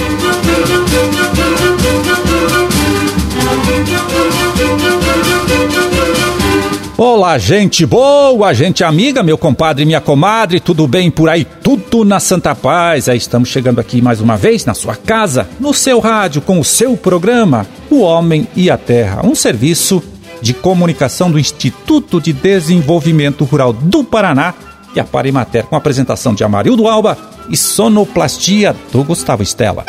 Olá, gente boa, gente amiga, meu compadre e minha comadre, tudo bem por aí? Tudo na Santa Paz. Aí estamos chegando aqui mais uma vez na sua casa, no seu rádio, com o seu programa O Homem e a Terra, um serviço de comunicação do Instituto de Desenvolvimento Rural do Paraná e a Parimater, com a apresentação de Amarildo Alba e sonoplastia do Gustavo Stella.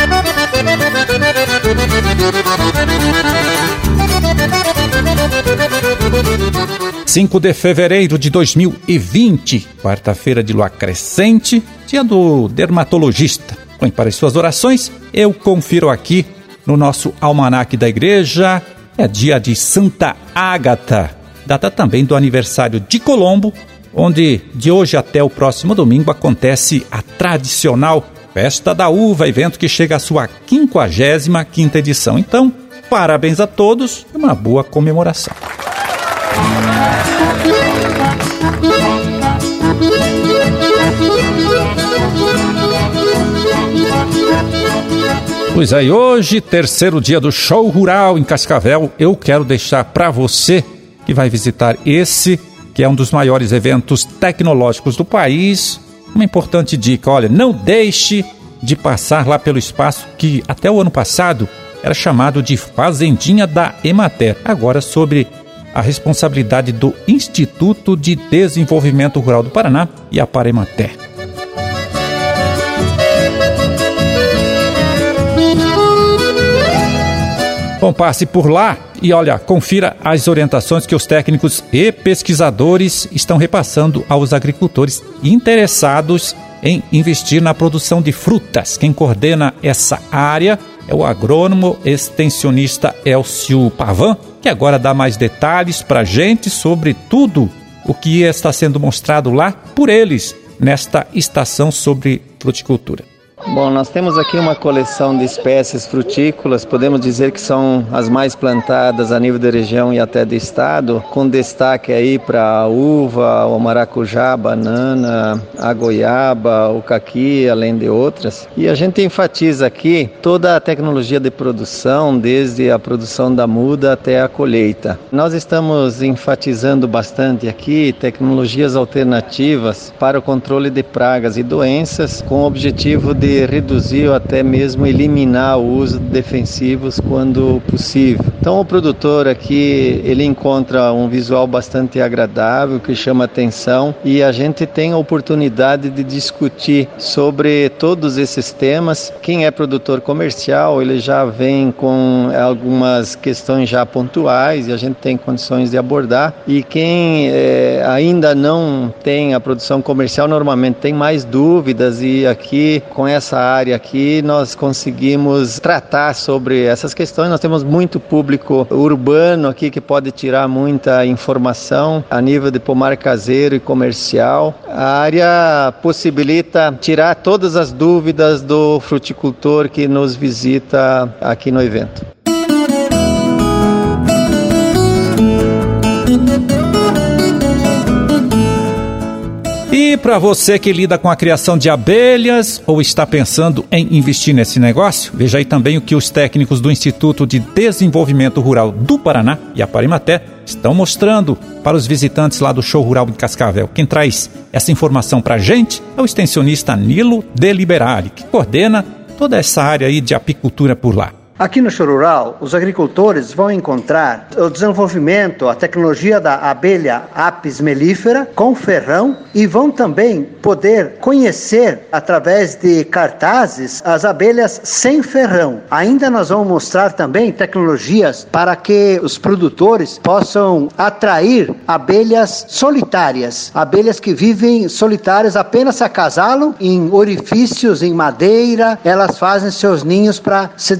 5 de fevereiro de 2020, quarta-feira de lua crescente, dia do dermatologista. Põe para as suas orações, eu confiro aqui no nosso almanaque da igreja, é dia de Santa Ágata, data também do aniversário de Colombo, onde de hoje até o próximo domingo acontece a tradicional Festa da Uva, evento que chega à sua 55ª edição. Então, parabéns a todos e uma boa comemoração. Pois aí, hoje, terceiro dia do Show Rural em Cascavel, eu quero deixar para você que vai visitar esse, que é um dos maiores eventos tecnológicos do país, uma importante dica: olha, não deixe de passar lá pelo espaço que até o ano passado era chamado de Fazendinha da Emater, agora sobre a responsabilidade do Instituto de Desenvolvimento Rural do Paraná e a Parimater. Bom, passe por lá e olha, confira as orientações que os técnicos e pesquisadores estão repassando aos agricultores interessados em investir na produção de frutas. Quem coordena essa área é o agrônomo extensionista Elcio Pavan, que agora dá mais detalhes para a gente sobre tudo o que está sendo mostrado lá por eles nesta estação sobre fruticultura. Bom, nós temos aqui uma coleção de espécies frutícolas, podemos dizer que são as mais plantadas a nível da região e até do estado, com destaque aí para a uva, o maracujá, a banana, a goiaba, o caqui, além de outras. E a gente enfatiza aqui toda a tecnologia de produção, desde a produção da muda até a colheita. Nós estamos enfatizando bastante aqui tecnologias alternativas para o controle de pragas e doenças, com o objetivo de reduzir ou até mesmo eliminar o uso de defensivos quando possível. Então o produtor aqui, ele encontra um visual bastante agradável, que chama atenção, e a gente tem a oportunidade de discutir sobre todos esses temas. Quem é produtor comercial, ele já vem com algumas questões já pontuais e a gente tem condições de abordar, e quem ainda não tem a produção comercial normalmente tem mais dúvidas, e aqui com essa área aqui nós conseguimos tratar sobre essas questões. Nós temos muito público urbano aqui que pode tirar muita informação a nível de pomar caseiro e comercial. A área possibilita tirar todas as dúvidas do fruticultor que nos visita aqui no evento. E para você que lida com a criação de abelhas ou está pensando em investir nesse negócio, veja aí também o que os técnicos do Instituto de Desenvolvimento Rural do Paraná e a Parimater estão mostrando para os visitantes lá do Show Rural em Cascavel. Quem traz essa informação para a gente é o extensionista Nilo De Liberali, que coordena toda essa área aí de apicultura por lá. Aqui no Show Rural, os agricultores vão encontrar o desenvolvimento, a tecnologia da abelha Apis mellifera com ferrão, e vão também poder conhecer, através de cartazes, as abelhas sem ferrão. Ainda nós vamos mostrar também tecnologias para que os produtores possam atrair abelhas solitárias, abelhas que vivem solitárias, apenas se acasalam em orifícios, em madeira, elas fazem seus ninhos para se desenvolver.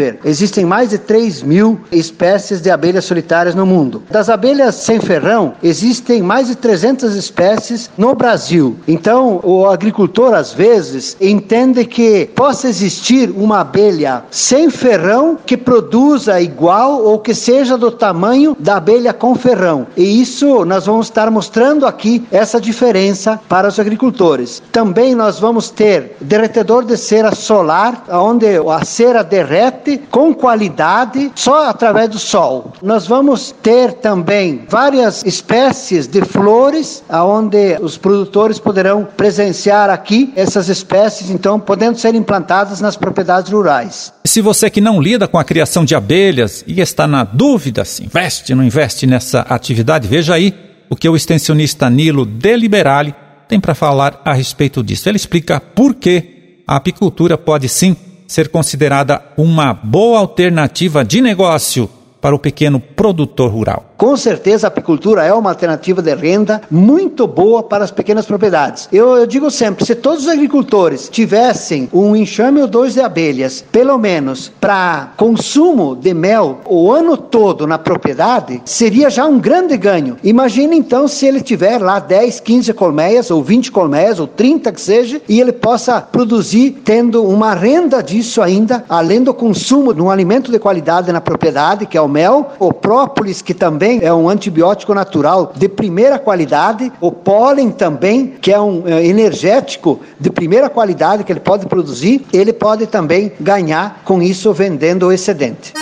ver, existem mais de 3.000 espécies de abelhas solitárias no mundo. Das abelhas sem ferrão, existem mais de 300 espécies no Brasil. Então, o agricultor, às vezes, entende que possa existir uma abelha sem ferrão que produza igual ou que seja do tamanho da abelha com ferrão. E isso nós vamos estar mostrando aqui essa diferença para os agricultores. Também nós vamos ter derretedor de cera solar, onde a cera derrete com qualidade só através do sol. Nós vamos ter também várias espécies de flores, onde os produtores poderão presenciar aqui essas espécies, então, podendo ser implantadas nas propriedades rurais. Se você que não lida com a criação de abelhas e está na dúvida se investe ou não investe nessa atividade, veja aí o que o extensionista Nilo De Liberale tem para falar a respeito disso. Ele explica por que a apicultura pode sim ser considerada uma boa alternativa de negócio para o pequeno produtor rural. Com certeza a apicultura é uma alternativa de renda muito boa para as pequenas propriedades. Eu digo sempre, se todos os agricultores tivessem um enxame ou dois de abelhas, pelo menos para consumo de mel o ano todo na propriedade, seria já um grande ganho. Imagine então se ele tiver lá 10, 15 colmeias, ou 20 colmeias, ou 30 que seja, e ele possa produzir tendo uma renda disso ainda, além do consumo de um alimento de qualidade na propriedade, que é o mel, o própolis, que também é um antibiótico natural de primeira qualidade, o pólen também, que é um energético de primeira qualidade que ele pode produzir, ele pode também ganhar com isso vendendo o excedente.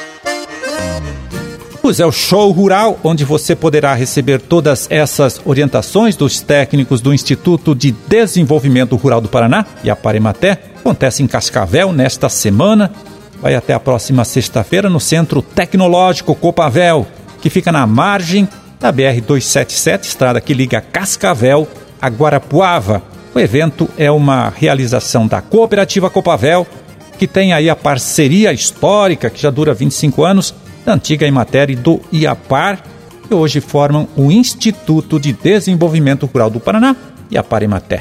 Pois é, o Show Rural, onde você poderá receber todas essas orientações dos técnicos do Instituto de Desenvolvimento Rural do Paraná e a Parimaté, acontece em Cascavel nesta semana. Vai até a próxima sexta-feira no Centro Tecnológico Copavel, que fica na margem da BR-277, estrada que liga Cascavel a Guarapuava. O evento é uma realização da Cooperativa Copavel, que tem aí a parceria histórica, que já dura 25 anos, da antiga Emater e do IAPAR, que hoje formam o Instituto de Desenvolvimento Rural do Paraná e a Parimaté.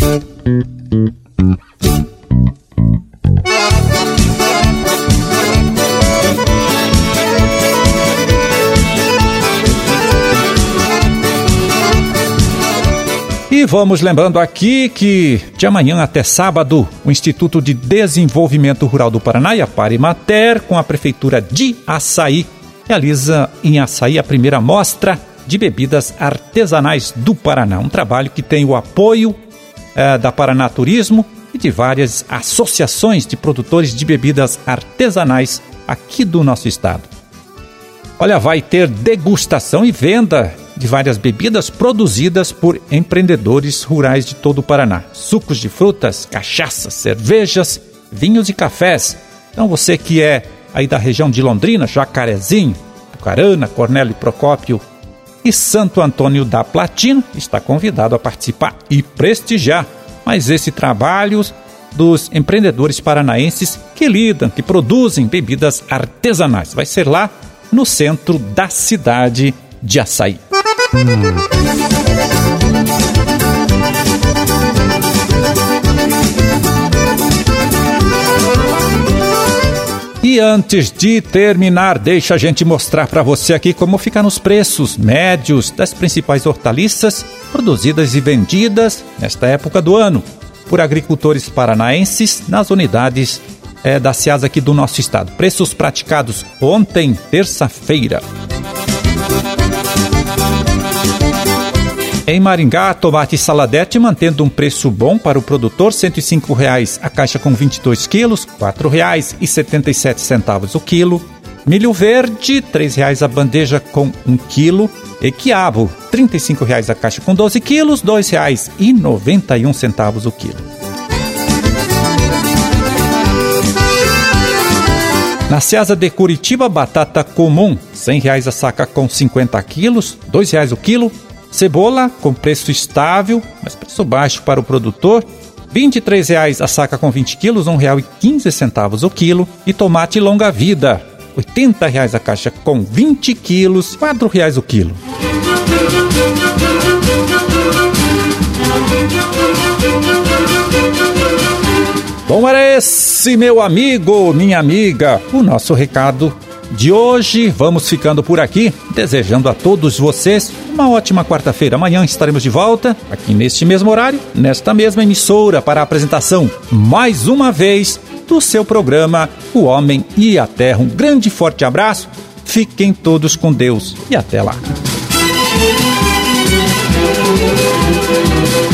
E vamos lembrando aqui que de amanhã até sábado, o Instituto de Desenvolvimento Rural do Paraná e a Parimater, com a Prefeitura de Açaí, realiza em Açaí a primeira mostra de bebidas artesanais do Paraná. Um trabalho que tem o apoio da Paraná Turismo e de várias associações de produtores de bebidas artesanais aqui do nosso estado. Olha, vai ter degustação e venda de várias bebidas produzidas por empreendedores rurais de todo o Paraná. Sucos de frutas, cachaças, cervejas, vinhos e cafés. Então você que é aí da região de Londrina, Jacarezinho, Pucarana, Cornélio Procópio e Santo Antônio da Platina, está convidado a participar e prestigiar mais esse trabalho dos empreendedores paranaenses que lidam, que produzem bebidas artesanais. Vai ser lá no centro da cidade de Açaí. E antes de terminar, deixa a gente mostrar para você aqui como ficam os preços médios das principais hortaliças produzidas e vendidas nesta época do ano por agricultores paranaenses nas unidades da Ceasa aqui do nosso estado. Preços praticados ontem, terça-feira. Em Maringá, tomate saladete mantendo um preço bom para o produtor, R$ 105,00 a caixa com 22 quilos, R$ 4,77 o quilo. Milho verde, R$ 3,00 a bandeja com 1 quilo. E quiabo, R$ 35,00 a caixa com 12 quilos, R$ 2,91 o quilo. Na Ceasa de Curitiba, batata comum, R$ 100,00 a saca com 50 quilos, R$ 2,00 o quilo. Cebola com preço estável, mas preço baixo para o produtor, R$ 23,00 a saca com 20 quilos, R$ 1,15 o quilo. E tomate longa vida, R$ 80,00 a caixa com 20 quilos, R$ 4,00 o quilo. Bom, era esse, meu amigo, minha amiga, o nosso recado de hoje. Vamos ficando por aqui, desejando a todos vocês uma ótima quarta-feira. Amanhã estaremos de volta, aqui neste mesmo horário, nesta mesma emissora, para a apresentação, mais uma vez, do seu programa O Homem e a Terra. Um grande e forte abraço, fiquem todos com Deus e até lá.